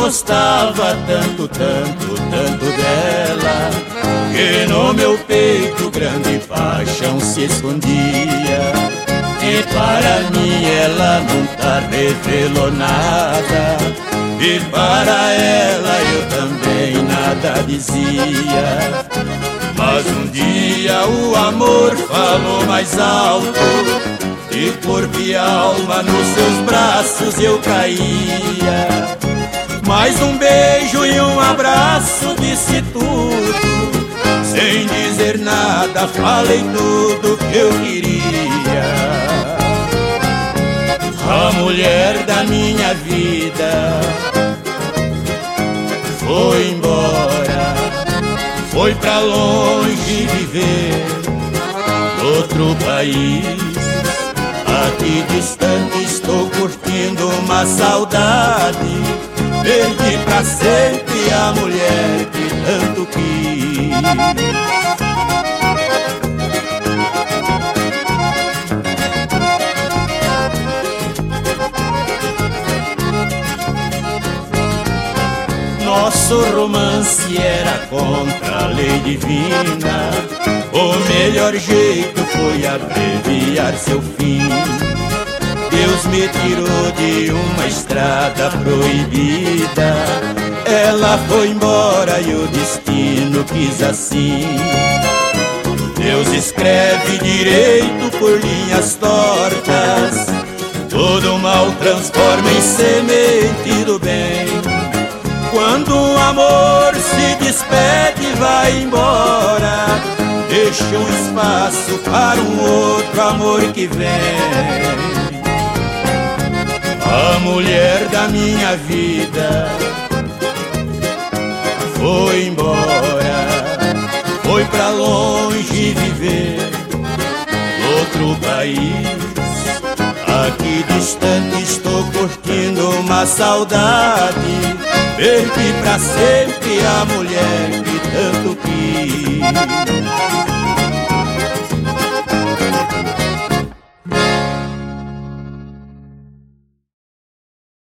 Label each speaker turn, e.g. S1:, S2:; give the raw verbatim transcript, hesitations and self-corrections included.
S1: gostava tanto, tanto, tanto dela, que no meu peito grande paixão se escondia. E para mim ela nunca revelou nada, e para ela eu também nada dizia. Mas um dia o amor falou mais alto, e corpo e alma nos seus braços eu caía. Mais um beijo e um abraço disse tudo, sem dizer nada falei tudo que eu queria. A mulher da minha vida foi embora, foi pra longe viver outro país. Aqui distante estou curtindo uma saudade, perdi pra sempre a mulher que tanto quis. Nosso romance era contra a lei divina, o melhor jeito foi abreviar seu fim. Deus me tirou de uma estrada proibida, ela foi embora e o destino quis assim. Deus escreve direito por linhas tortas, todo mal transforma em semente do bem. Quando um amor se despede e vai embora, deixa um espaço para um outro amor que vem. A mulher da minha vida foi embora, foi pra longe viver outro país. Aqui distante estou curtindo uma saudade, perdi pra sempre a mulher que tanto quis.